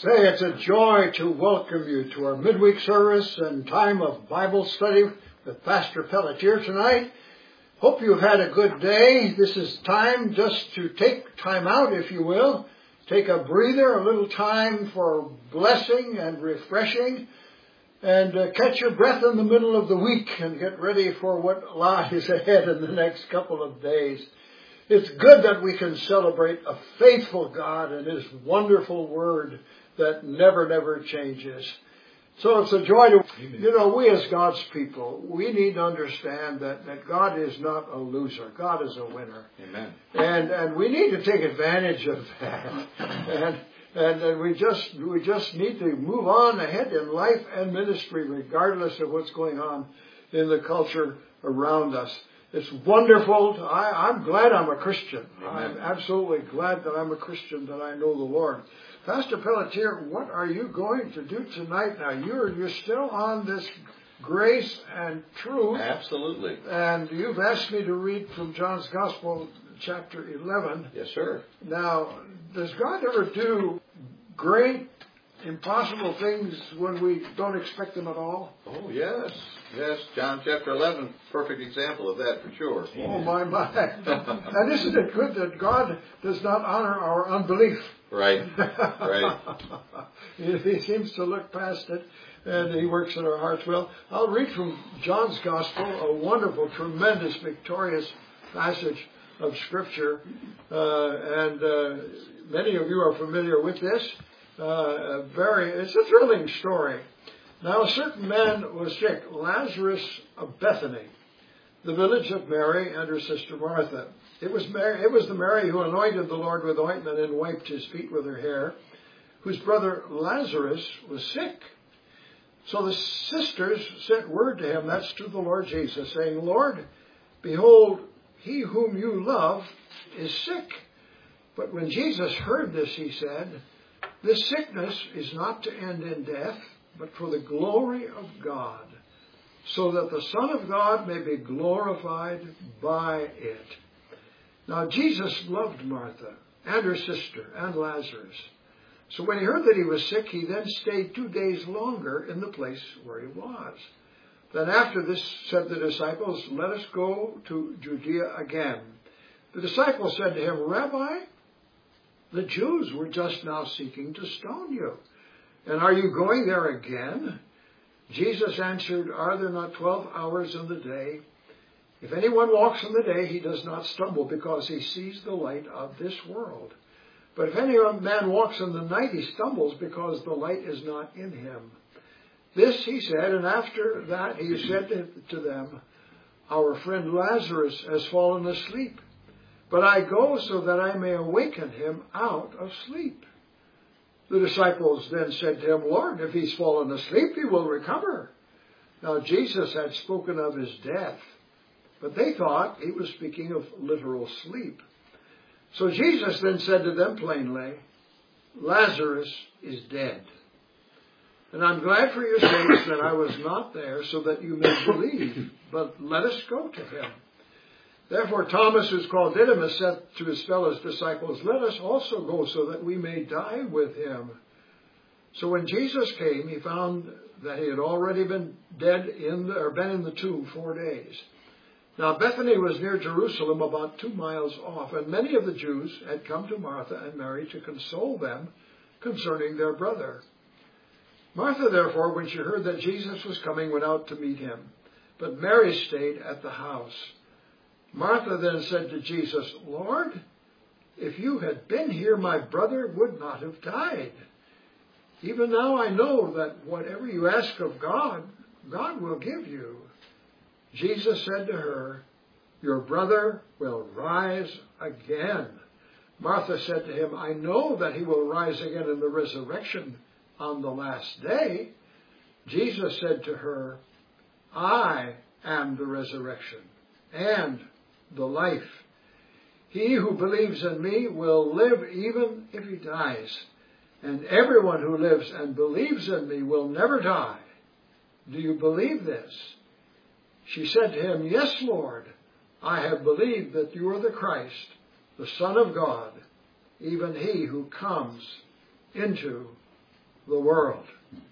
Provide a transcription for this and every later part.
Say, it's a joy to welcome you to our midweek service and time of Bible study with Pastor Pelletier tonight. Hope you've had a good day. This is time just to take time out, if you will. Take a breather, a little time for blessing and refreshing, and catch your breath in the middle of the week and get ready for what lies ahead in the next couple of days. It's good that we can celebrate a faithful God and His wonderful Word that never changes. So it's a joy to, we as God's people, we need to understand that God is not a loser. God is a winner. Amen. And we need to take advantage of that. And we just need to move on ahead in life and ministry regardless of what's going on in the culture around us. It's wonderful. I'm glad I'm a Christian. Amen. I'm absolutely glad that I'm a Christian, that I know the Lord. Pastor Pelletier, what are you going to do tonight now? You're still on this grace and truth. Absolutely. And you've asked me to read from John's Gospel, chapter 11. Yes, sir. Now, does God ever do great, impossible things when we don't expect them at all? Oh, yes. Yes, John chapter 11, perfect example of that for sure. Oh, my. And isn't it good that God does not honor our unbelief? Right. He seems to look past it, and He works in our hearts. Well, I'll read from John's Gospel, a wonderful, tremendous, victorious passage of Scripture. And many of you are familiar with this. It's a thrilling story. Now, a certain man was sick, Lazarus of Bethany, the village of Mary and her sister Martha. It was the Mary who anointed the Lord with ointment and wiped His feet with her hair, whose brother Lazarus was sick. So the sisters sent word to him, that's to the Lord Jesus, saying, Lord, behold, he whom you love is sick. But when Jesus heard this, He said, this sickness is not to end in death, but for the glory of God, so that the Son of God may be glorified by it. Now, Jesus loved Martha and her sister and Lazarus. So when He heard that he was sick, He then stayed 2 days longer in the place where He was. Then after this said the disciples, let us go to Judea again. The disciples said to Him, Rabbi, the Jews were just now seeking to stone you. And are you going there again? Jesus answered, are there not 12 hours in the day? If anyone walks in the day, he does not stumble, because he sees the light of this world. But if any man walks in the night, he stumbles, because the light is not in him. This He said, and after that He said to them, our friend Lazarus has fallen asleep, but I go so that I may awaken him out of sleep. The disciples then said to Him, Lord, if he's fallen asleep, he will recover. Now Jesus had spoken of his death, but they thought He was speaking of literal sleep. So Jesus then said to them plainly, Lazarus is dead. And I'm glad for your sakes that I was not there, so that you may believe. But let us go to him. Therefore Thomas, who's called Didymus, said to his fellow disciples, let us also go, so that we may die with him. So when Jesus came, He found that he had already been been in the tomb 4 days. Now Bethany was near Jerusalem, about 2 miles off, and many of the Jews had come to Martha and Mary to console them concerning their brother. Martha, therefore, when she heard that Jesus was coming, went out to meet Him, but Mary stayed at the house. Martha then said to Jesus, Lord, if you had been here, my brother would not have died. Even now I know that whatever you ask of God, God will give you. Jesus said to her, your brother will rise again. Martha said to Him, I know that he will rise again in the resurrection on the last day. Jesus said to her, I am the resurrection and the life. He who believes in me will live even if he dies, and everyone who lives and believes in me will never die. Do you believe this? She said to Him, yes, Lord, I have believed that you are the Christ, the Son of God, even He who comes into the world.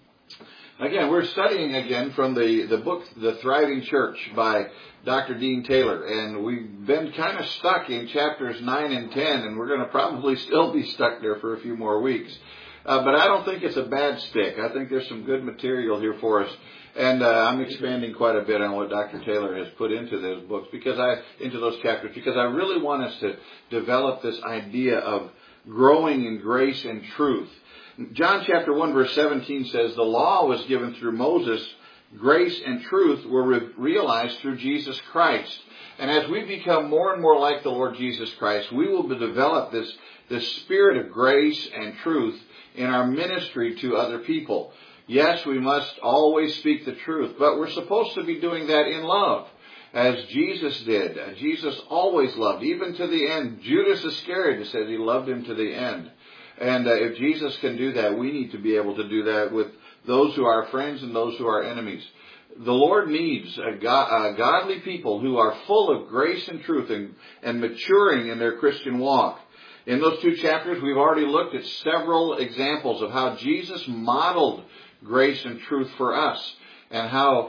Again, we're studying again from the book, The Thriving Church by Dr. Dean Taylor. And we've been kind of stuck in chapters 9 and 10, and we're going to probably still be stuck there for a few more weeks. But I don't think it's a bad stick. I think there's some good material here for us. And I'm expanding quite a bit on what Dr. Taylor has put into those books, into those chapters, because I really want us to develop this idea of growing in grace and truth. John chapter 1 verse 17 says, the law was given through Moses, grace and truth were realized through Jesus Christ. And as we become more and more like the Lord Jesus Christ, we will develop this spirit of grace and truth in our ministry to other people. Yes, we must always speak the truth, but we're supposed to be doing that in love, as Jesus did. Jesus always loved, even to the end. Judas Iscariot said he loved him to the end. And if Jesus can do that, we need to be able to do that with those who are friends and those who are enemies. The Lord needs godly people who are full of grace and truth and maturing in their Christian walk. In those 2 chapters, we've already looked at several examples of how Jesus modeled grace and truth for us, and how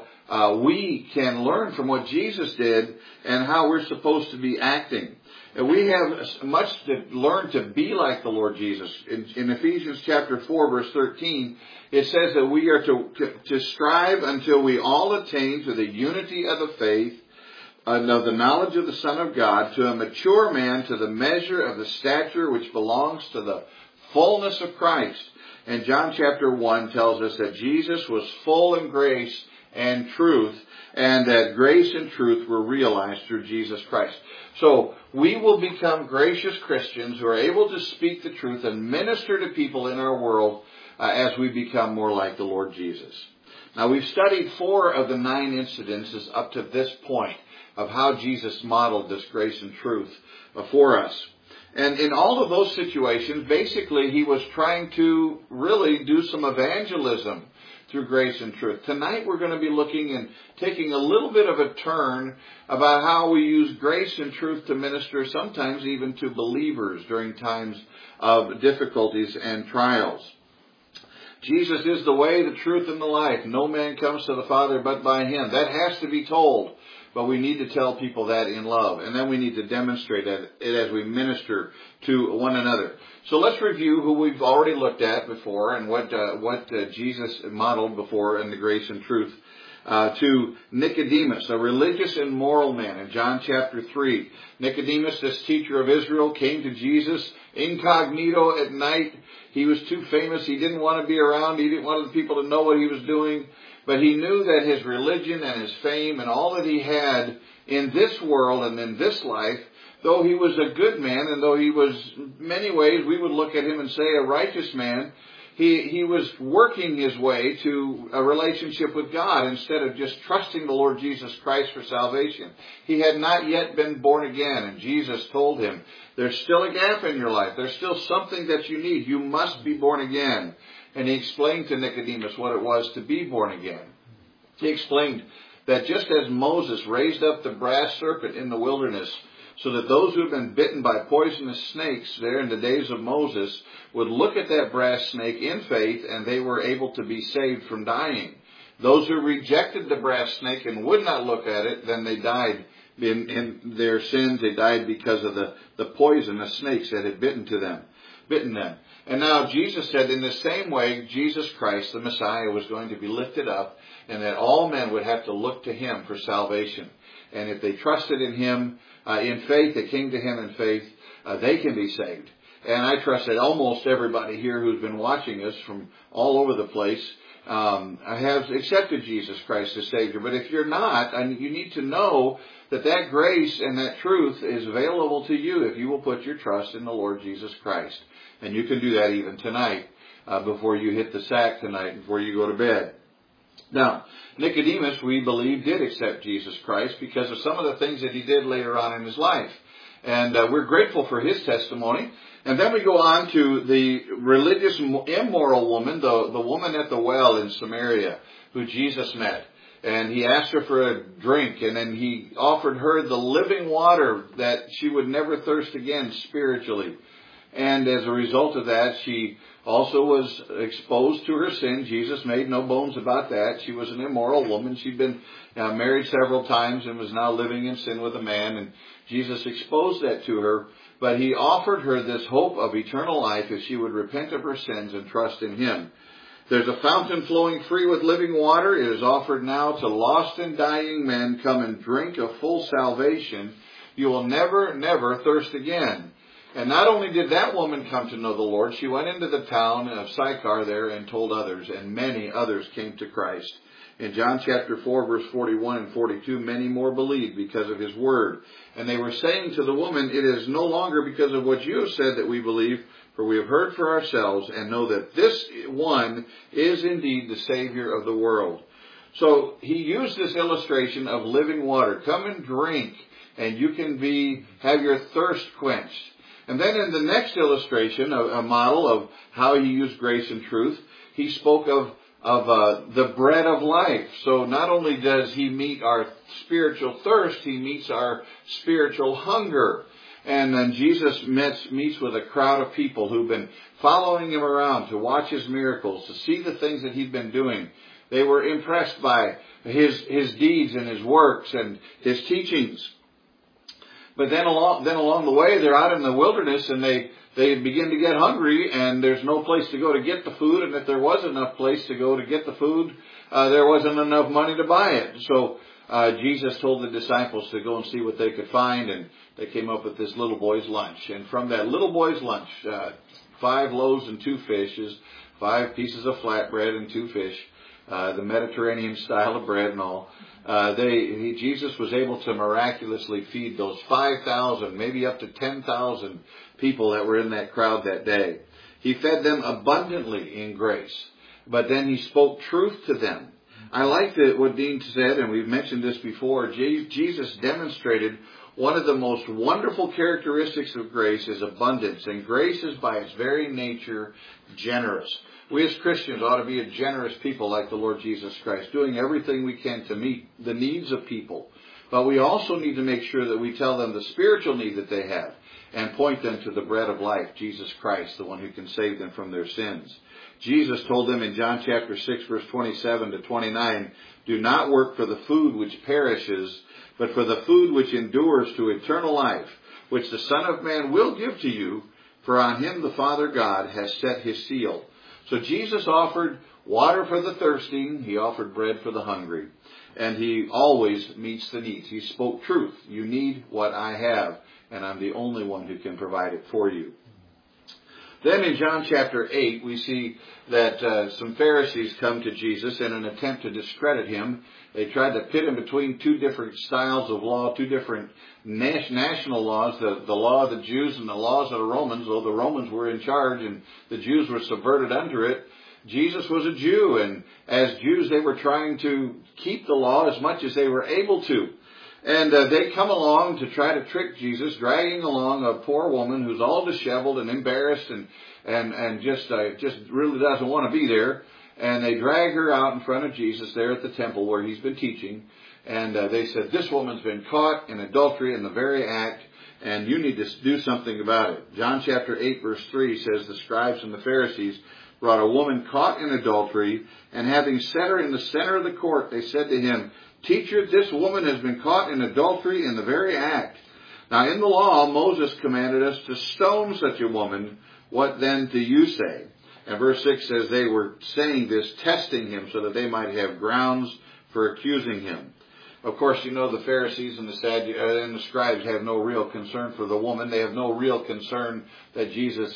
we can learn from what Jesus did and how we're supposed to be acting. And we have much to learn to be like the Lord Jesus. In Ephesians chapter 4, verse 13, it says that we are to strive until we all attain to the unity of the faith and of the knowledge of the Son of God, to a mature man, to the measure of the stature which belongs to the fullness of Christ. And John chapter 1 tells us that Jesus was full in grace and truth, and that grace and truth were realized through Jesus Christ. So we will become gracious Christians who are able to speak the truth and minister to people in our world as we become more like the Lord Jesus. Now, we've studied 4 of the 9 incidences up to this point of how Jesus modeled this grace and truth for us. And in all of those situations, basically, he was trying to really do some evangelism through grace and truth. Tonight we're going to be looking and taking a little bit of a turn about how we use grace and truth to minister, sometimes even to believers during times of difficulties and trials. Jesus is the way, the truth, and the life. No man comes to the Father but by him. That has to be told. But we need to tell people that in love. And then we need to demonstrate it as we minister to one another. So let's review who we've already looked at before and what Jesus modeled before in the grace and truth. To Nicodemus, a religious and moral man, in John chapter 3. Nicodemus, this teacher of Israel, came to Jesus incognito at night. He was too famous. He didn't want to be around. He didn't want the people to know what he was doing. But he knew that his religion and his fame and all that he had in this world and in this life, though he was a good man and though he was, in many ways, we would look at him and say a righteous man, he was working his way to a relationship with God instead of just trusting the Lord Jesus Christ for salvation. He had not yet been born again, and Jesus told him, there's still a gap in your life. There's still something that you need. You must be born again. And he explained to Nicodemus what it was to be born again. He explained that just as Moses raised up the brass serpent in the wilderness so that those who had been bitten by poisonous snakes there in the days of Moses would look at that brass snake in faith and they were able to be saved from dying. Those who rejected the brass snake and would not look at it, then they died in their sins. They died because of the poisonous snakes that had bitten them. And now Jesus said in the same way, Jesus Christ, the Messiah, was going to be lifted up and that all men would have to look to him for salvation. And if they trusted in him in faith, they came to him in faith, they can be saved. And I trust that almost everybody here who's been watching us from all over the place has accepted Jesus Christ as Savior. But if you're not, you need to know that grace and that truth is available to you if you will put your trust in the Lord Jesus Christ. And you can do that even tonight before you hit the sack tonight, before you go to bed. Now, Nicodemus, we believe, did accept Jesus Christ because of some of the things that he did later on in his life. And we're grateful for his testimony. And then we go on to the religious, immoral woman, the woman at the well in Samaria, who Jesus met. And he asked her for a drink, and then he offered her the living water that she would never thirst again spiritually. And as a result of that, she also was exposed to her sin. Jesus made no bones about that. She was an immoral woman. She'd been married several times and was now living in sin with a man. And Jesus exposed that to her. But he offered her this hope of eternal life if she would repent of her sins and trust in him. There's a fountain flowing free with living water. It is offered now to lost and dying men. Come and drink of full salvation. You will never, never thirst again. And not only did that woman come to know the Lord, she went into the town of Sychar there and told others, and many others came to Christ. In John chapter 4, verse 41 and 42, many more believed because of his word. And they were saying to the woman, it is no longer because of what you have said that we believe, for we have heard for ourselves and know that this one is indeed the Savior of the world. So he used this illustration of living water. Come and drink, and you can have your thirst quenched. And then in the next illustration, a model of how he used grace and truth, he spoke of the bread of life. So not only does he meet our spiritual thirst, he meets our spiritual hunger. And then Jesus meets with a crowd of people who've been following him around to watch his miracles, to see the things that he'd been doing. They were impressed by his deeds and his works and his teachings. But then along the way, they're out in the wilderness and they begin to get hungry, and there's no place to go to get the food. And if there was enough place to go to get the food, there wasn't enough money to buy it. So Jesus told the disciples to go and see what they could find, and they came up with this little boy's lunch. And from that little boy's lunch, 5 loaves and 2 fishes, 5 pieces of flatbread and 2 fish, the Mediterranean style of bread and all. Jesus was able to miraculously feed those 5,000, maybe up to 10,000 people that were in that crowd that day. He fed them abundantly in grace, but then he spoke truth to them. I like what Dean said, and we've mentioned this before. Jesus demonstrated one of the most wonderful characteristics of grace is abundance, and grace is by its very nature generous. We as Christians ought to be a generous people like the Lord Jesus Christ, doing everything we can to meet the needs of people. But we also need to make sure that we tell them the spiritual need that they have and point them to the bread of life, Jesus Christ, the one who can save them from their sins. Jesus told them in John chapter 6, verse 27 to 29, do not work for the food which perishes, but for the food which endures to eternal life, which the Son of Man will give to you, for on him the Father God has set his seal. So Jesus offered water for the thirsty, he offered bread for the hungry, and he always meets the needs. He spoke truth. You need what I have, and I'm the only one who can provide it for you. Then in John chapter 8, we see that some Pharisees come to Jesus in an attempt to discredit him. They tried to pit him between 2 different styles of law, 2 different national laws, the law of the Jews and the laws of the Romans. Though the Romans were in charge and the Jews were subverted under it, Jesus was a Jew, and as Jews they were trying to keep the law as much as they were able to. And they come along to try to trick Jesus, dragging along a poor woman who's all disheveled and embarrassed and just really doesn't want to be there. And they drag her out in front of Jesus there at the temple where he's been teaching. And they said, this woman's been caught in adultery in the very act, and you need to do something about it. John chapter 8, verse 3 says, the scribes and the Pharisees brought a woman caught in adultery, and having set her in the center of the court, they said to him, Teacher, this woman has been caught in adultery in the very act. Now in the law, Moses commanded us to stone such a woman. What then do you say? And verse 6 says they were saying this, testing him, so that they might have grounds for accusing him. Of course, you know the Pharisees and the scribes have no real concern for the woman. They have no real concern that Jesus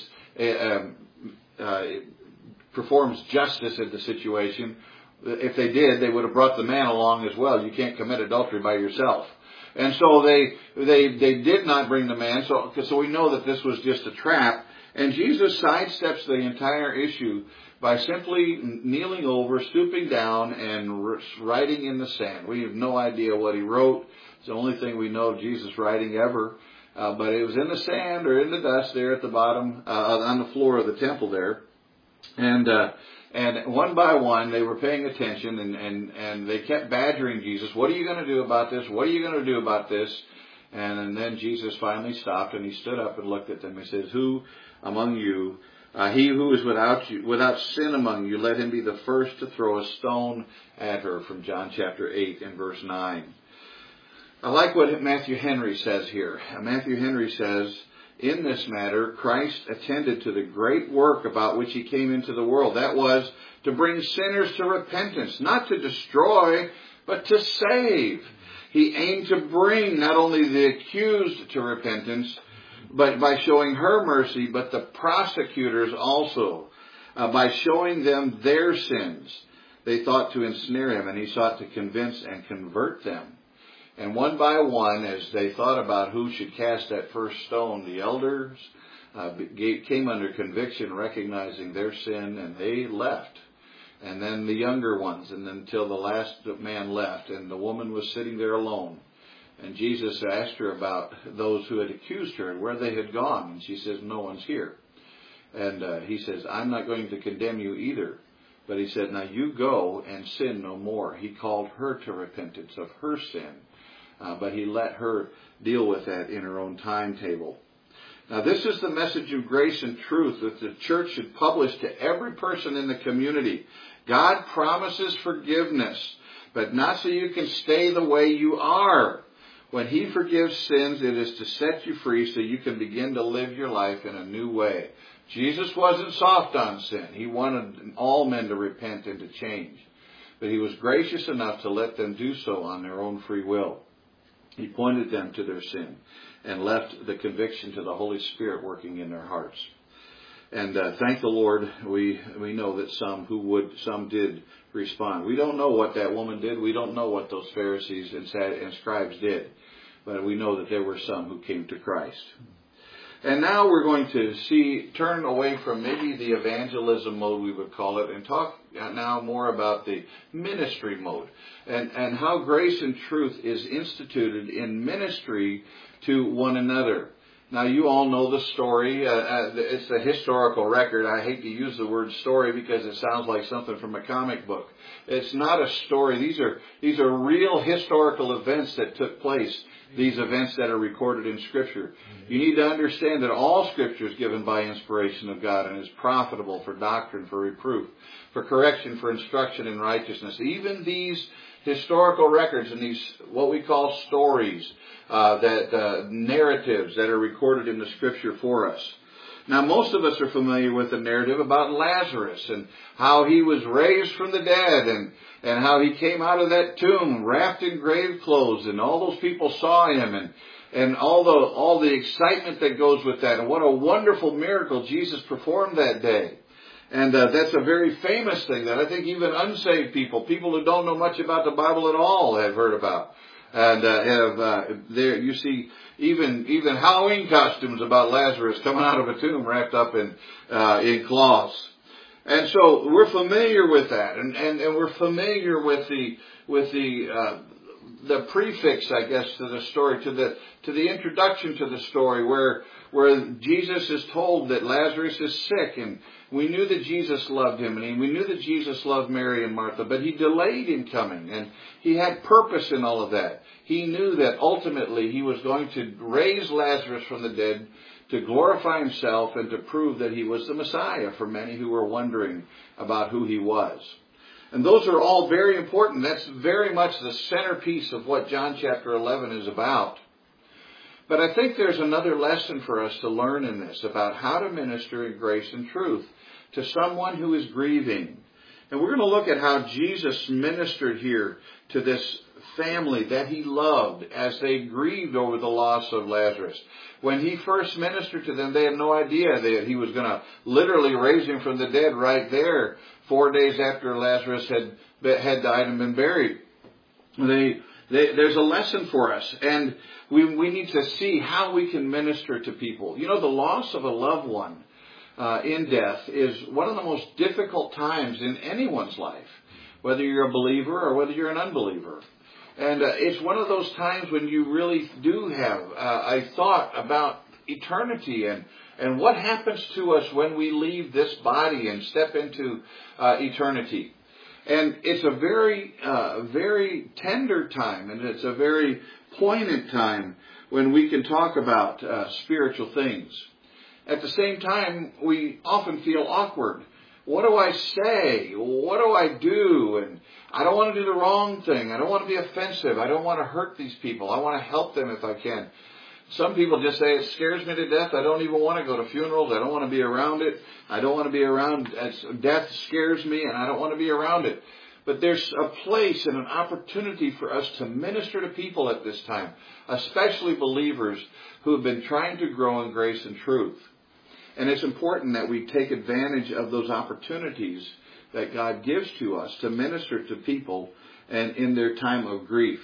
performs justice in the situation. If they did, they would have brought the man along as well. You can't commit adultery by yourself. And so they did not bring the man. So we know that this was just a trap. And Jesus sidesteps the entire issue by simply kneeling over, stooping down, and writing in the sand. We have no idea what he wrote. It's the only thing we know of Jesus writing ever. But it was in the sand or in the dust there at the bottom, on the floor of the temple there. And one by one, they were paying attention, and they kept badgering Jesus. What are you going to do about this? What are you going to do about this? And then Jesus finally stopped, and he stood up and looked at them. He says, Who among you He who is without sin among you, let him be the first to throw a stone at her, from John chapter 8 and verse 9. I like what Matthew Henry says here. Matthew Henry says, in this matter, Christ attended to the great work about which he came into the world. That was to bring sinners to repentance, not to destroy, but to save. He aimed to bring not only the accused to repentance, but by showing her mercy, but the prosecutors also, by showing them their sins. They thought to ensnare him, and he sought to convince and convert them. And one by one, as they thought about who should cast that first stone, the elders came under conviction, recognizing their sin, and they left. And then the younger ones, and until the last man left, and the woman was sitting there alone. And Jesus asked her about those who had accused her and where they had gone. And she says, no one's here. And he says, I'm not going to condemn you either. But he said, now you go and sin no more. He called her to repentance of her sin. But he let her deal with that in her own timetable. Now this is the message of grace and truth that the church should publish to every person in the community. God promises forgiveness, but not so you can stay the way you are. When he forgives sins, it is to set you free so you can begin to live your life in a new way. Jesus wasn't soft on sin. He wanted all men to repent and to change. But he was gracious enough to let them do so on their own free will. He pointed them to their sin and left the conviction to the Holy Spirit working in their hearts. And thank the Lord, we know that some did respond. We don't know what that woman did. We don't know what those Pharisees and scribes did. But we know that there were some who came to Christ. And now we're going to turn away from maybe the evangelism mode, we would call it, and talk now more about the ministry mode and how grace and truth is instituted in ministry to one another. Now, you all know the story. It's a historical record. I hate to use the word story because it sounds like something from a comic book. It's not a story. These are real historical events that took place. These events that are recorded in Scripture. You need to understand that all Scripture is given by inspiration of God and is profitable for doctrine, for reproof, for correction, for instruction in righteousness. Even these historical records and these what we call stories, narratives that are recorded in the Scripture for us. Now, most of us are familiar with the narrative about Lazarus and how he was raised from the dead and how he came out of that tomb wrapped in grave clothes, and all those people saw him and all the excitement that goes with that, and what a wonderful miracle Jesus performed that day. And that's a very famous thing that I think even unsaved people who don't know much about the Bible at all, have heard about. And there you see even Halloween costumes about Lazarus coming out of a tomb wrapped up in cloths. And so we're familiar with that, and we're familiar with the prefix, I guess, to the story, to the introduction to the story, where Jesus is told that Lazarus is sick, and we knew that Jesus loved him, and we knew that Jesus loved Mary and Martha, but he delayed in coming, and he had purpose in all of that. He knew that ultimately he was going to raise Lazarus from the dead to glorify himself and to prove that he was the Messiah for many who were wondering about who he was. And those are all very important. That's very much the centerpiece of what John chapter 11 is about. But I think there's another lesson for us to learn in this about how to minister in grace and truth to someone who is grieving. And we're going to look at how Jesus ministered here to this family that he loved as they grieved over the loss of Lazarus. When he first ministered to them, they had no idea that he was going to literally raise him from the dead right there 4 days after Lazarus had died and been buried. There's a lesson for us, and we need to see how we can minister to people. You know, the loss of a loved one in death is one of the most difficult times in anyone's life, whether you're a believer or whether you're an unbeliever. And it's one of those times when you really do have a thought about eternity and what happens to us when we leave this body and step into eternity. And it's a very, very tender time, and it's a very poignant time when we can talk about spiritual things. At the same time, we often feel awkward. What do I say? What do I do? And I don't want to do the wrong thing. I don't want to be offensive. I don't want to hurt these people. I want to help them if I can. Some people just say, it scares me to death. I don't even want to go to funerals. I don't want to be around it. I don't want to be around. Death scares me and I don't want to be around it. But there's a place and an opportunity for us to minister to people at this time, especially believers who have been trying to grow in grace and truth. And it's important that we take advantage of those opportunities that God gives to us to minister to people and in their time of grief.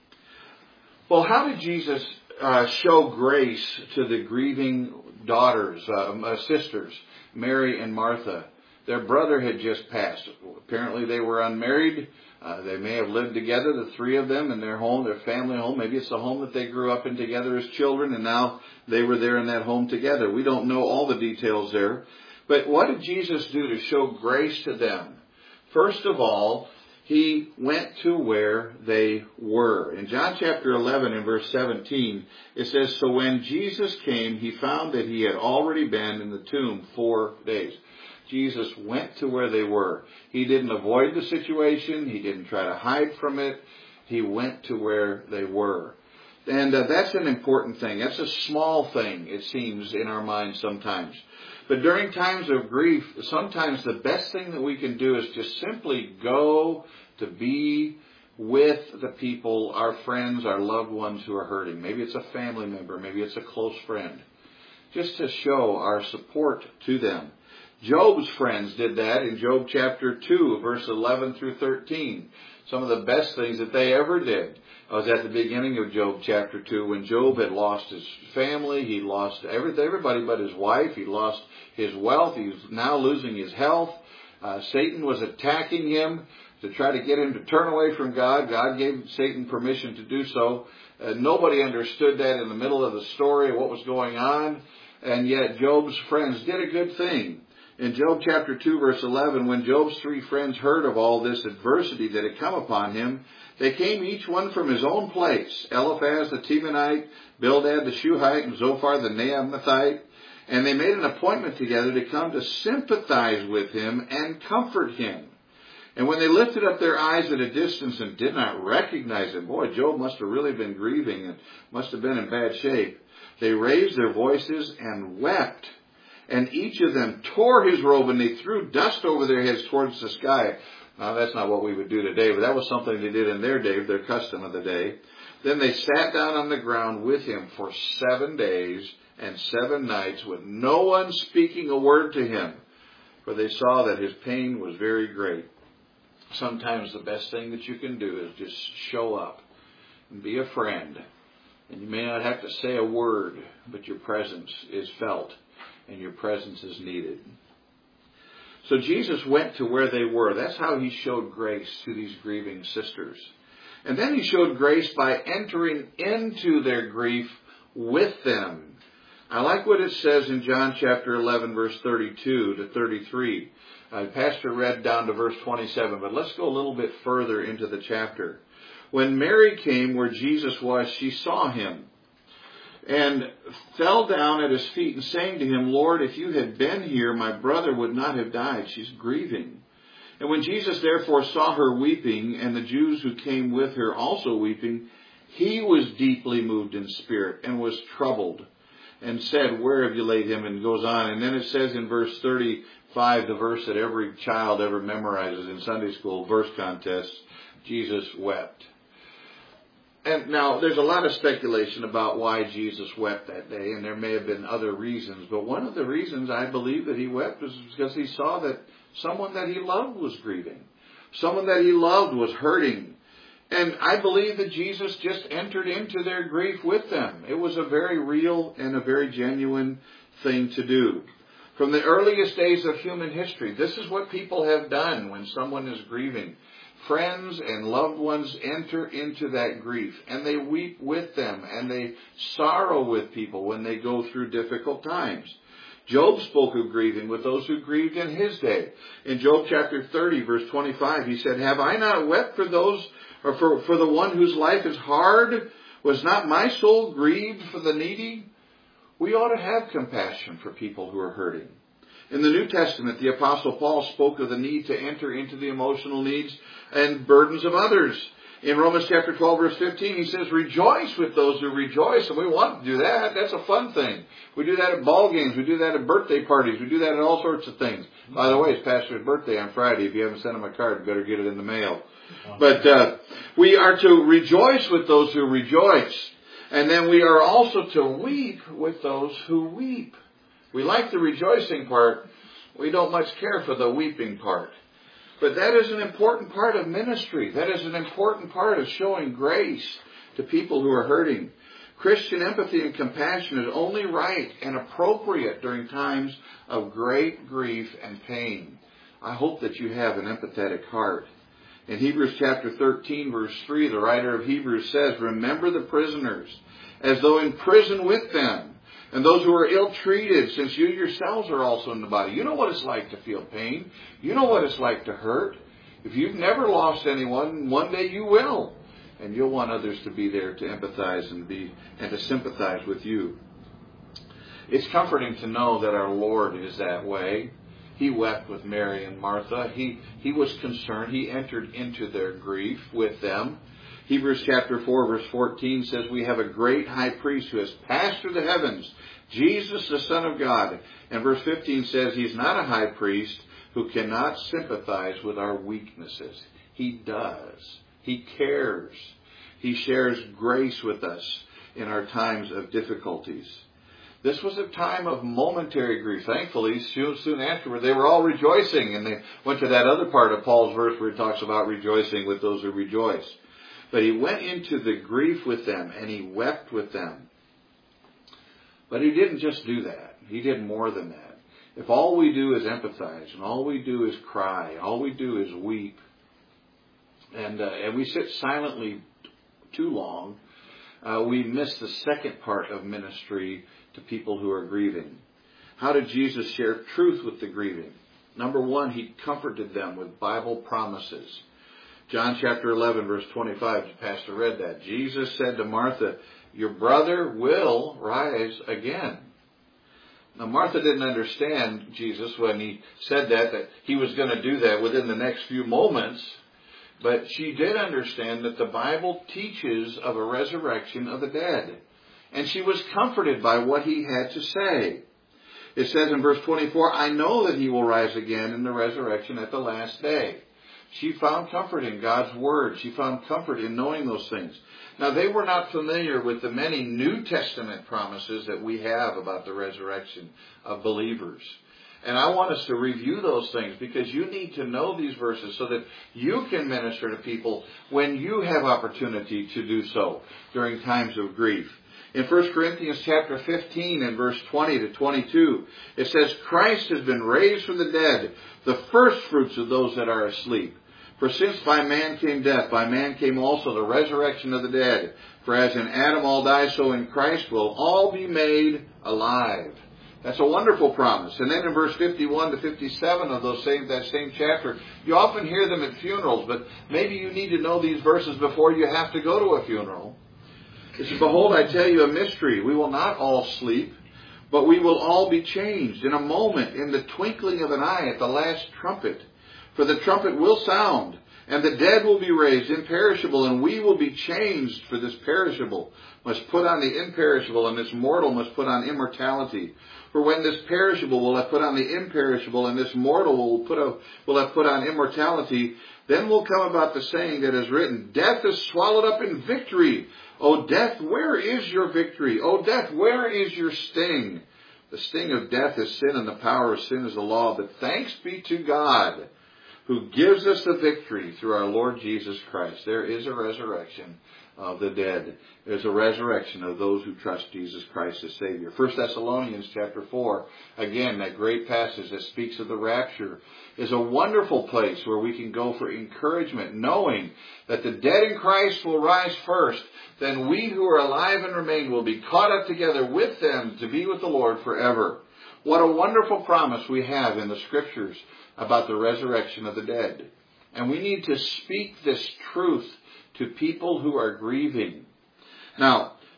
Well, how did Jesus show grace to the grieving daughters, sisters, Mary and Martha? Their brother had just passed. Apparently they were unmarried. They may have lived together, the three of them, in their home, their family home. Maybe it's the home that they grew up in together as children, and now they were there in that home together. We don't know all the details there. But what did Jesus do to show grace to them? First of all, he went to where they were. In John chapter 11 and verse 17, it says, "So when Jesus came, he found that he had already been in the tomb 4 days." Jesus went to where they were. He didn't avoid the situation. He didn't try to hide from it. He went to where they were. And that's an important thing. That's a small thing, it seems, in our minds sometimes. But during times of grief, sometimes the best thing that we can do is just simply go to be with the people, our friends, our loved ones who are hurting. Maybe it's a family member. Maybe it's a close friend. Just to show our support to them. Job's friends did that in Job chapter 2, verse 11 through 13. Some of the best things that they ever did was at the beginning of Job chapter 2 when Job had lost his family. He lost everybody but his wife. He lost his wealth. He was now losing his health. Satan was attacking him to try to get him to turn away from God. God gave Satan permission to do so. Nobody understood that in the middle of the story, what was going on. And yet Job's friends did a good thing. In Job chapter 2, verse 11, when Job's 3 friends heard of all this adversity that had come upon him, they came each one from his own place. Eliphaz the Temanite, Bildad the Shuhite, and Zophar the Naamathite. And they made an appointment together to come to sympathize with him and comfort him. And when they lifted up their eyes at a distance and did not recognize him, boy, Job must have really been grieving and must have been in bad shape. They raised their voices and wept. And each of them tore his robe and they threw dust over their heads towards the sky. Now, that's not what we would do today, but that was something they did in their day, their custom of the day. Then they sat down on the ground with him for 7 days and 7 nights with no one speaking a word to him, for they saw that his pain was very great. Sometimes the best thing that you can do is just show up and be a friend. And you may not have to say a word, but your presence is felt. And your presence is needed. So Jesus went to where they were. That's how he showed grace to these grieving sisters. And then he showed grace by entering into their grief with them. I like what it says in John chapter 11, verse 32 to 33. Pastor read down to verse 27, but let's go a little bit further into the chapter. When Mary came where Jesus was, she saw him and fell down at his feet and saying to him, "Lord, if you had been here, my brother would not have died." She's grieving. And when Jesus therefore saw her weeping, and the Jews who came with her also weeping, he was deeply moved in spirit and was troubled and said, "Where have you laid him?" And goes on. And then it says in verse 35, the verse that every child ever memorizes in Sunday school, verse contests, Jesus wept. And now, there's a lot of speculation about why Jesus wept that day, and there may have been other reasons. But one of the reasons I believe that he wept was because he saw that someone that he loved was grieving. Someone that he loved was hurting. And I believe that Jesus just entered into their grief with them. It was a very real and a very genuine thing to do. From the earliest days of human history, this is what people have done when someone is grieving. Friends and loved ones enter into that grief, and they weep with them, and they sorrow with people when they go through difficult times. Job spoke of grieving with those who grieved in his day. In Job chapter 30, verse 25, he said, "Have I not wept for those, or for the one whose life is hard? Was not my soul grieved for the needy? We ought to have compassion for people who are hurting. In the New Testament, the Apostle Paul spoke of the need to enter into the emotional needs and burdens of others. In Romans chapter 12, verse 15, he says, rejoice with those who rejoice. And we want to do that. That's a fun thing. We do that at ball games. We do that at birthday parties. We do that at all sorts of things. By the way, it's Pastor's birthday on Friday. If you haven't sent him a card, you better get it in the mail. But we are to rejoice with those who rejoice. And then we are also to weep with those who weep. We like the rejoicing part. We don't much care for the weeping part. But that is an important part of ministry. That is an important part of showing grace to people who are hurting. Christian empathy and compassion is only right and appropriate during times of great grief and pain. I hope that you have an empathetic heart. In Hebrews chapter 13, verse 3, the writer of Hebrews says, remember the prisoners as though in prison with them, and those who are ill-treated, since you yourselves are also in the body. You know what it's like to feel pain. You know what it's like to hurt. If you've never lost anyone, one day you will. And you'll want others to be there to empathize and to sympathize with you. It's comforting to know that our Lord is that way. He wept with Mary and Martha. He was concerned. He entered into their grief with them. Hebrews chapter 4, verse 14 says, we have a great high priest who has passed through the heavens, Jesus, the Son of God. And verse 15 says, he's not a high priest who cannot sympathize with our weaknesses. He does. He cares. He shares grace with us in our times of difficulties. This was a time of momentary grief. Thankfully, soon afterward, they were all rejoicing. And they went to that other part of Paul's verse where he talks about rejoicing with those who rejoice. But he went into the grief with them, and he wept with them. But he didn't just do that. He did more than that. If all we do is empathize, and all we do is cry, all we do is weep, and we sit silently too long, we miss the second part of ministry to people who are grieving. How did Jesus share truth with the grieving? Number one, he comforted them with Bible promises. John chapter 11, verse 25, the pastor read that. Jesus said to Martha, your brother will rise again. Now, Martha didn't understand Jesus when he said that he was going to do that within the next few moments. But she did understand that the Bible teaches of a resurrection of the dead. And she was comforted by what he had to say. It says in verse 24, I know that he will rise again in the resurrection at the last day. She found comfort in God's Word. She found comfort in knowing those things. Now, they were not familiar with the many New Testament promises that we have about the resurrection of believers. And I want us to review those things because you need to know these verses so that you can minister to people when you have opportunity to do so during times of grief. In 1 Corinthians chapter 15 and verse 20 to 22, it says, Christ has been raised from the dead, the first fruits of those that are asleep. For since by man came death, by man came also the resurrection of the dead. For as in Adam all die, so in Christ will all be made alive. That's a wonderful promise. And then in verse 51 to 57 of that same chapter, you often hear them at funerals, but maybe you need to know these verses before you have to go to a funeral. It says, behold, I tell you a mystery. We will not all sleep, but we will all be changed in a moment, in the twinkling of an eye, at the last trumpet. For the trumpet will sound, and the dead will be raised imperishable, and we will be changed. For this perishable must put on the imperishable, and this mortal must put on immortality. For when this perishable will have put on the imperishable, and this mortal will have put on immortality, then will come about the saying that is written, Death is swallowed up in victory. O death, where is your victory? O death, where is your sting? The sting of death is sin, and the power of sin is the law. But thanks be to God, who gives us the victory through our Lord Jesus Christ. There is a resurrection of the dead. There's a resurrection of those who trust Jesus Christ as Savior. 1 Thessalonians chapter 4, again, that great passage that speaks of the rapture, is a wonderful place where we can go for encouragement, knowing that the dead in Christ will rise first. Then we who are alive and remain will be caught up together with them to be with the Lord forever. What a wonderful promise we have in the Scriptures about the resurrection of the dead. And we need to speak this truth to people who are grieving. Now,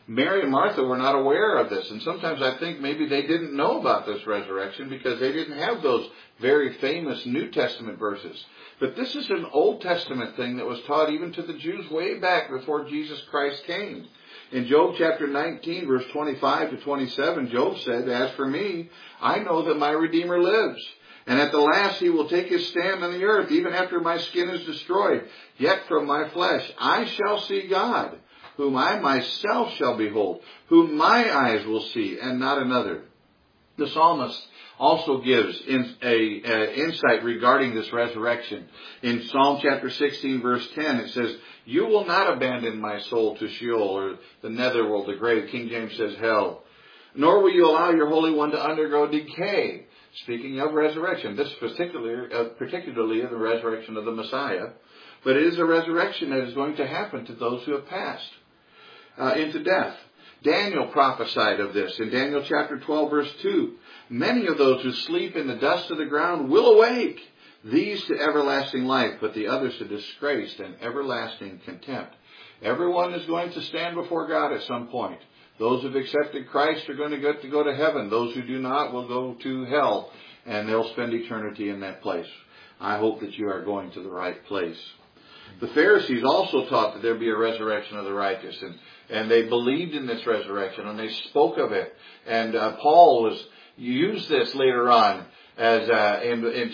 Mary and Martha were not aware of this. And sometimes I think maybe they didn't know about this resurrection because they didn't have those very famous New Testament verses. But this is an Old Testament thing that was taught even to the Jews way back before Jesus Christ came. In Job chapter 19, verse 25 to 27, Job said, "As for me, I know that my Redeemer lives. And at the last he will take his stand on the earth, even after my skin is destroyed. Yet from my flesh I shall see God, whom I myself shall behold, whom my eyes will see, and not another." The psalmist also gives insight regarding this resurrection. In Psalm chapter 16, verse 10, it says, "You will not abandon my soul to Sheol," or the netherworld, the grave. King James says hell. "Nor will you allow your Holy One to undergo decay." Speaking of resurrection, this particularly the resurrection of the Messiah, but it is a resurrection that is going to happen to those who have passed into death. Daniel prophesied of this in Daniel chapter 12, verse 2. "Many of those who sleep in the dust of the ground will awake, these to everlasting life, but the others to disgrace and everlasting contempt." Everyone is going to stand before God at some point. Those who have accepted Christ are going to get to go to heaven. Those who do not will go to hell, and they'll spend eternity in that place. I hope that you are going to the right place. The Pharisees also taught that there be a resurrection of the righteous, and they believed in this resurrection, and they spoke of it. And Paul used this later on as in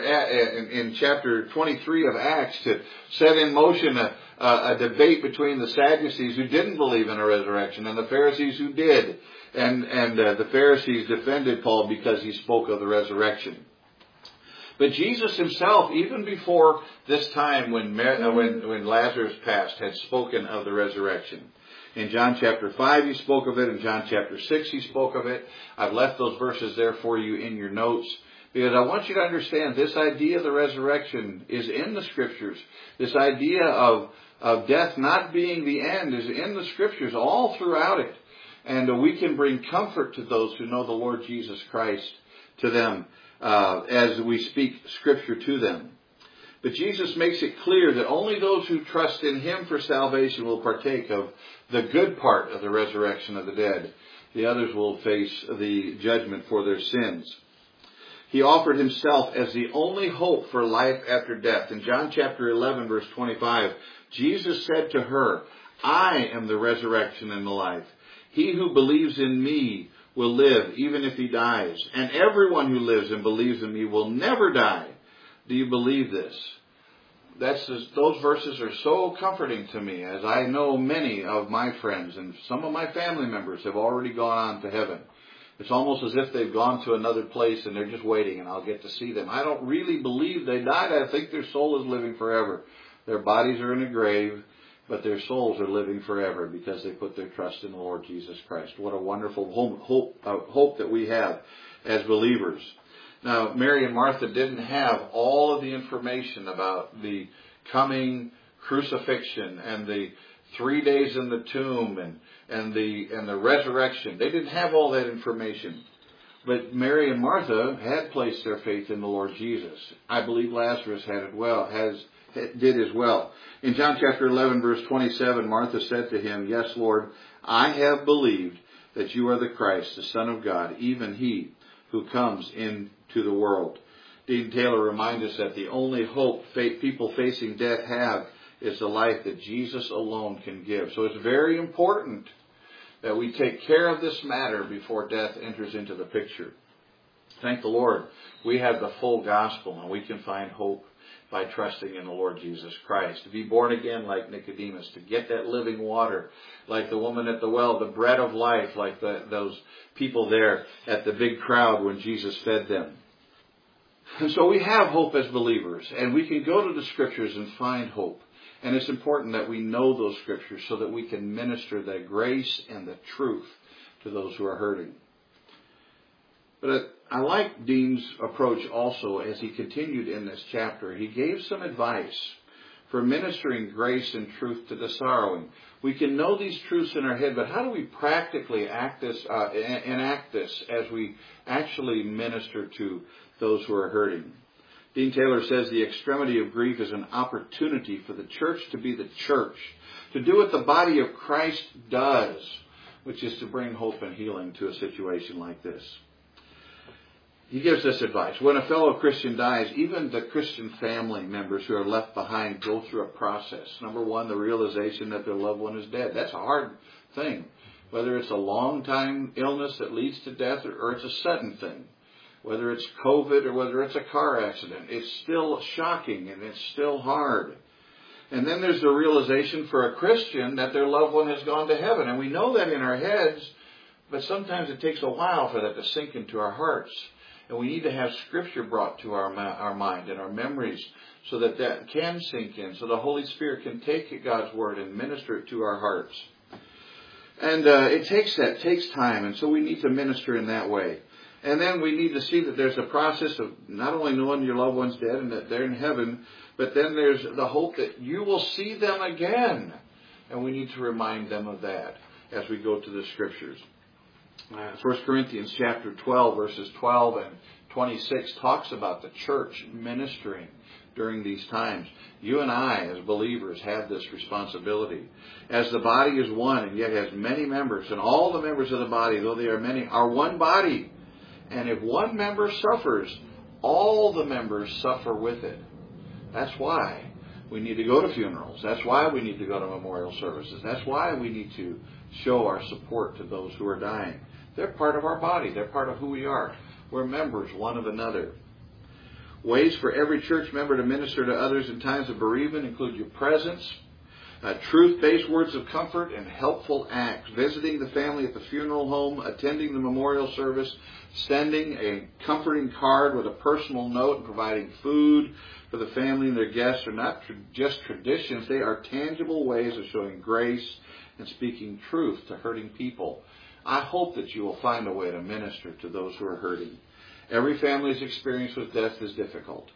chapter 23 of Acts to set in motion a debate between the Sadducees who didn't believe in a resurrection and the Pharisees who did. And the Pharisees defended Paul because he spoke of the resurrection. But Jesus himself, even before this time when Lazarus passed, had spoken of the resurrection. In John chapter 5 he spoke of it. In John chapter 6 he spoke of it. I've left those verses there for you in your notes, because I want you to understand this idea of the resurrection is in the Scriptures. This idea of death not being the end is in the Scriptures all throughout it. And we can bring comfort to those who know the Lord Jesus Christ to them as we speak Scripture to them. But Jesus makes it clear that only those who trust in Him for salvation will partake of the good part of the resurrection of the dead. The others will face the judgment for their sins. He offered Himself as the only hope for life after death. In John chapter 11, verse 25, Jesus said to her, "I am the resurrection and the life. He who believes in me will live even if he dies. And everyone who lives and believes in me will never die." Do you believe this? Those verses are so comforting to me, as I know many of my friends and some of my family members have already gone on to heaven. It's almost as if they've gone to another place and they're just waiting and I'll get to see them. I don't really believe they died. I think their soul is living forever. Their bodies are in a grave, but their souls are living forever because they put their trust in the Lord Jesus Christ. What a wonderful hope that we have as believers. Now, Mary and Martha didn't have all of the information about the coming crucifixion and the 3 days in the tomb and the resurrection. They didn't have all that information. But Mary and Martha had placed their faith in the Lord Jesus. I believe Lazarus did as well. In John chapter 11, verse 27, Martha said to him, "Yes, Lord, I have believed that you are the Christ, the Son of God, even He who comes into the world." Dean Taylor reminds us that the only hope people facing death have is the life that Jesus alone can give. So it's very important that we take care of this matter before death enters into the picture. Thank the Lord, we have the full gospel and we can find hope by trusting in the Lord Jesus Christ. To be born again like Nicodemus, to get that living water like the woman at the well, the bread of life like those people there at the big crowd when Jesus fed them. And so we have hope as believers, and we can go to the Scriptures and find hope. And it's important that we know those Scriptures so that we can minister the grace and the truth to those who are hurting. But I like Dean's approach also as he continued in this chapter. He gave some advice for ministering grace and truth to the sorrowing. We can know these truths in our head, but how do we practically enact this as we actually minister to those who are hurting? Dean Taylor says the extremity of grief is an opportunity for the church to be the church, to do what the body of Christ does, which is to bring hope and healing to a situation like this. He gives this advice. When a fellow Christian dies, even the Christian family members who are left behind go through a process. Number one, the realization that their loved one is dead. That's a hard thing. Whether it's a long-time illness that leads to death or it's a sudden thing. Whether it's COVID or whether it's a car accident. It's still shocking and it's still hard. And then there's the realization for a Christian that their loved one has gone to heaven. And we know that in our heads, but sometimes it takes a while for that to sink into our hearts. And we need to have Scripture brought to our mind and our memories so that that can sink in, so the Holy Spirit can take God's Word and minister it to our hearts. And it takes time, and so we need to minister in that way. And then we need to see that there's a process of not only knowing your loved one's dead and that they're in heaven, but then there's the hope that you will see them again. And we need to remind them of that as we go to the Scriptures. 1 Corinthians chapter 12, verses 12 and 26 talks about the church ministering during these times. You and I, as believers, have this responsibility. As the body is one and yet has many members, and all the members of the body, though they are many, are one body. And if one member suffers, all the members suffer with it. That's why we need to go to funerals. That's why we need to go to memorial services. That's why we need to show our support to those who are dying. They're part of our body. They're part of who we are. We're members one of another. Ways for every church member to minister to others in times of bereavement include your presence, truth-based words of comfort, and helpful acts. Visiting the family at the funeral home, attending the memorial service, sending a comforting card with a personal note, and providing food for the family and their guests are not just traditions. They are tangible ways of showing grace and speaking truth to hurting people. I hope that you will find a way to minister to those who are hurting. Every family's experience with death is difficult.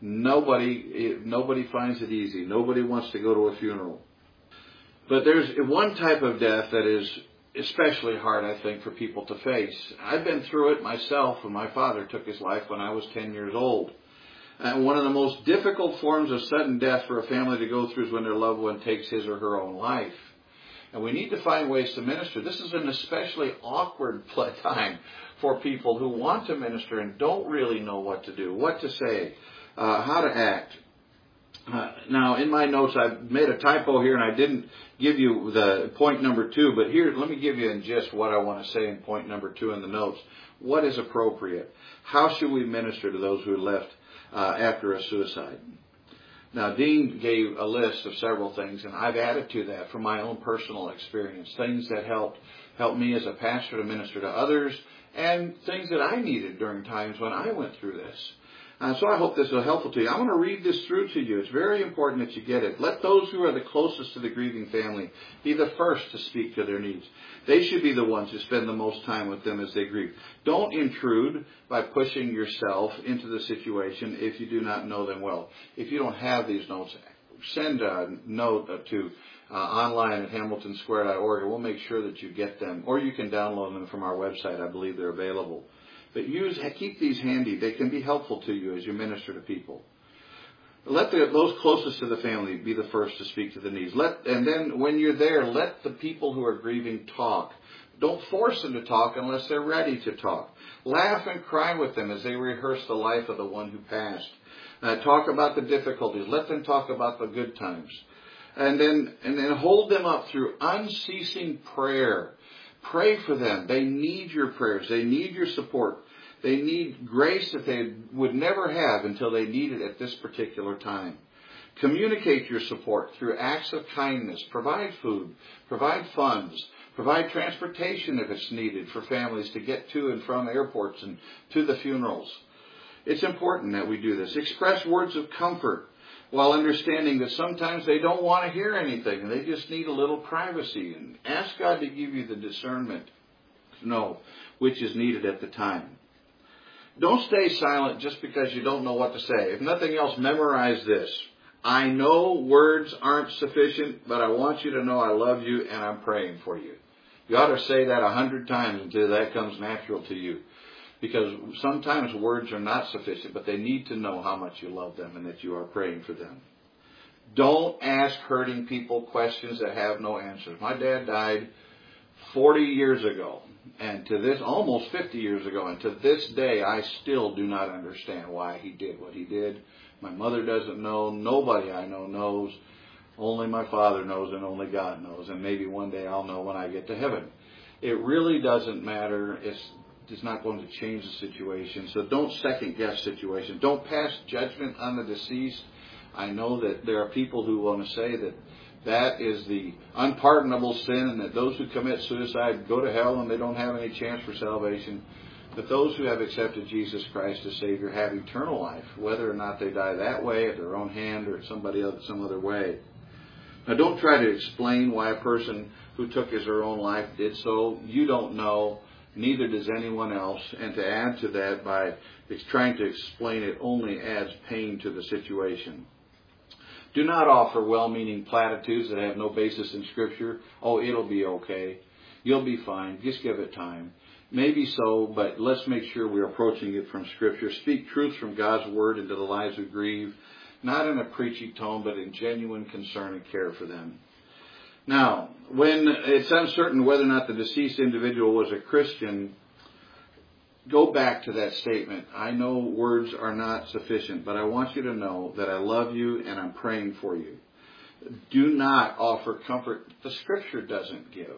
Nobody finds it easy. Nobody wants to go to a funeral. But there's one type of death that is especially hard, I think, for people to face. I've been through it myself when my father took his life when I was 10 years old. And one of the most difficult forms of sudden death for a family to go through is when their loved one takes his or her own life. And we need to find ways to minister. This is an especially awkward time for people who want to minister and don't really know what to do, what to say, how to act. Now, in my notes, I've made a typo here, and I didn't give you the point number 2. But here, let me give you in just what I want to say in point number 2 in the notes. What is appropriate? How should we minister to those who are left after a suicide? Now, Dean gave a list of several things, and I've added to that from my own personal experience, things that helped me as a pastor to minister to others, and things that I needed during times when I went through this. So I hope this will be helpful to you. I'm going to read this through to you. It's very important that you get it. Let those who are the closest to the grieving family be the first to speak to their needs. They should be the ones who spend the most time with them as they grieve. Don't intrude by pushing yourself into the situation if you do not know them well. If you don't have these notes, send a note to online at hamiltonsquare.org, and we'll make sure that you get them. Or you can download them from our website. I believe they're available. But keep these handy. They can be helpful to you as you minister to people. Let those closest to the family be the first to speak to the needs. And then when you're there, let the people who are grieving talk. Don't force them to talk unless they're ready to talk. Laugh and cry with them as they rehearse the life of the one who passed. Talk about the difficulties. Let them talk about the good times. And then hold them up through unceasing prayer. Pray for them. They need your prayers. They need your support. They need grace that they would never have until they need it at this particular time. Communicate your support through acts of kindness. Provide food. Provide funds. Provide transportation if it's needed for families to get to and from airports and to the funerals. It's important that we do this. Express words of comfort while understanding that sometimes they don't want to hear anything and they just need a little privacy. And ask God to give you the discernment to know which is needed at the time. Don't stay silent just because you don't know what to say. If nothing else, memorize this. I know words aren't sufficient, but I want you to know I love you and I'm praying for you. You ought to say that 100 times until that comes natural to you. Because sometimes words are not sufficient, but they need to know how much you love them and that you are praying for them. Don't ask hurting people questions that have no answers. My dad died 40 years ago, and to this, almost 50 years ago, and to this day, I still do not understand why he did what he did. My mother doesn't know. Nobody I know knows. Only my Father knows, and only God knows. And maybe one day I'll know when I get to heaven. It really doesn't matter. It's not going to change the situation. So don't second guess situations. Don't pass judgment on the deceased. I know that there are people who want to say that that is the unpardonable sin, and that those who commit suicide go to hell and they don't have any chance for salvation. But those who have accepted Jesus Christ as Savior have eternal life, whether or not they die that way, at their own hand, or some other way. Now, don't try to explain why a person who took his or her own life did so. You don't know, neither does anyone else. And to add to that by trying to explain it only adds pain to the situation. Do not offer well-meaning platitudes that have no basis in Scripture. Oh, it'll be okay. You'll be fine. Just give it time. Maybe so, but let's make sure we're approaching it from Scripture. Speak truth from God's Word into the lives who grieve, not in a preachy tone, but in genuine concern and care for them. Now, when it's uncertain whether or not the deceased individual was a Christian, go back to that statement. I know words are not sufficient, but I want you to know that I love you and I'm praying for you. Do not offer comfort the Scripture doesn't give.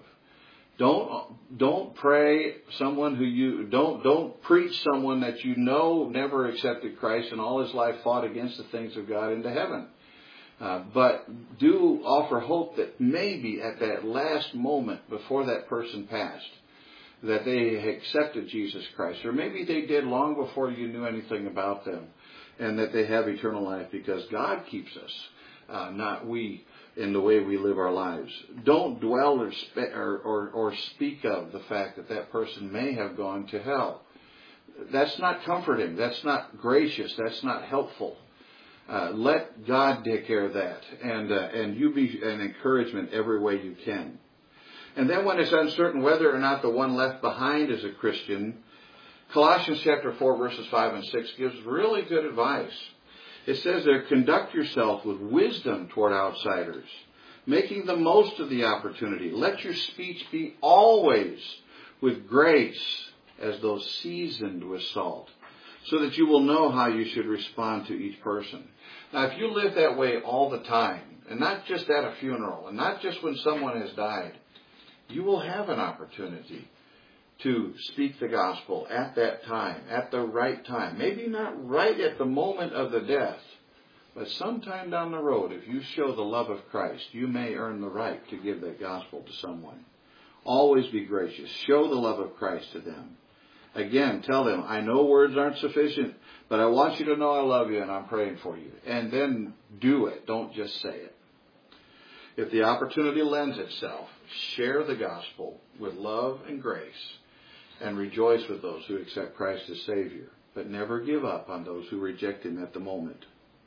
Don't pray someone don't preach someone that you know never accepted Christ and all his life fought against the things of God into heaven. But do offer hope that maybe at that last moment before that person passed, that they accepted Jesus Christ, or maybe they did long before you knew anything about them, and that they have eternal life because God keeps us, not we, in the way we live our lives. Don't dwell or speak of the fact that that person may have gone to hell. That's not comforting. That's not gracious. That's not helpful. Let God take care of that, and you be an encouragement every way you can. And then when it's uncertain whether or not the one left behind is a Christian, Colossians chapter 4, verses 5 and 6 gives really good advice. It says there, conduct yourself with wisdom toward outsiders, making the most of the opportunity. Let your speech be always with grace, as though seasoned with salt, so that you will know how you should respond to each person. Now, if you live that way all the time, and not just at a funeral, and not just when someone has died, you will have an opportunity to speak the gospel at that time, at the right time. Maybe not right at the moment of the death, but sometime down the road, if you show the love of Christ, you may earn the right to give that gospel to someone. Always be gracious. Show the love of Christ to them. Again, tell them, I know words aren't sufficient, but I want you to know I love you and I'm praying for you. And then do it. Don't just say it. If the opportunity lends itself, share the gospel with love and grace, and rejoice with those who accept Christ as Savior, but never give up on those who reject Him at the moment.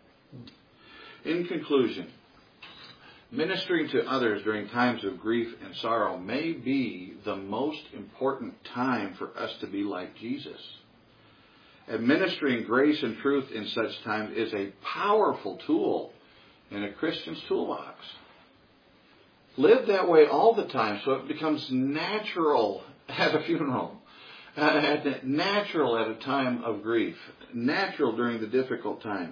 In conclusion, ministering to others during times of grief and sorrow may be the most important time for us to be like Jesus. Administering grace and truth in such times is a powerful tool in a Christian's toolbox. Live that way all the time so it becomes natural at a funeral, natural at a time of grief, natural during the difficult times.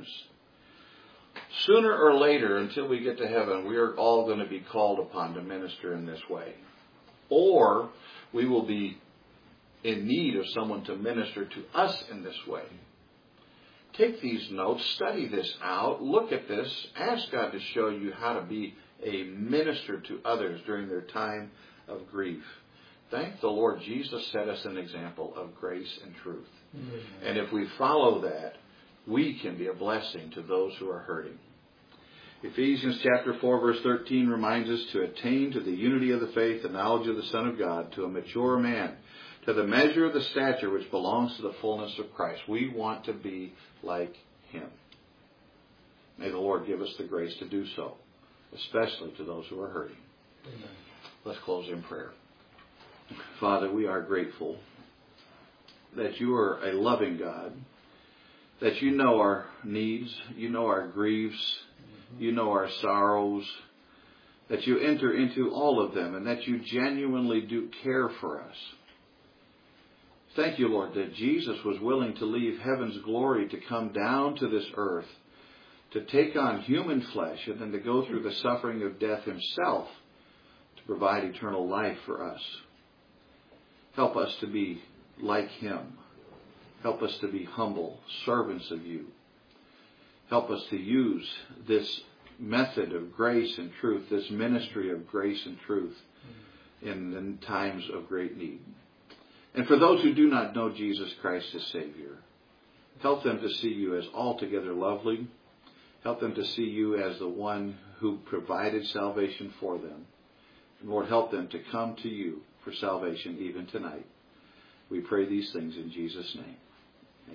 Sooner or later, until we get to heaven, we are all going to be called upon to minister in this way. Or we will be in need of someone to minister to us in this way. Take these notes, study this out, look at this, ask God to show you how to be a minister to others during their time of grief. Thank the Lord Jesus set us an example of grace and truth. Mm-hmm. And if we follow that, we can be a blessing to those who are hurting. Ephesians chapter 4, verse 13 reminds us to attain to the unity of the faith, the knowledge of the Son of God, to a mature man, to the measure of the stature which belongs to the fullness of Christ. We want to be like Him. May the Lord give us the grace to do so, especially to those who are hurting. Amen. Let's close in prayer. Father, we are grateful that you are a loving God, that you know our needs, you know our griefs, you know our sorrows, that you enter into all of them, and that you genuinely do care for us. Thank you, Lord, that Jesus was willing to leave heaven's glory to come down to this earth, to take on human flesh, and then to go through the suffering of death himself to provide eternal life for us. Help us to be like him. Help us to be humble servants of you. Help us to use this method of grace and truth, this ministry of grace and truth in times of great need. And for those who do not know Jesus Christ as Savior, help them to see you as altogether lovely. Help them to see you as the one who provided salvation for them. And Lord, help them to come to you for salvation even tonight. We pray these things in Jesus' name.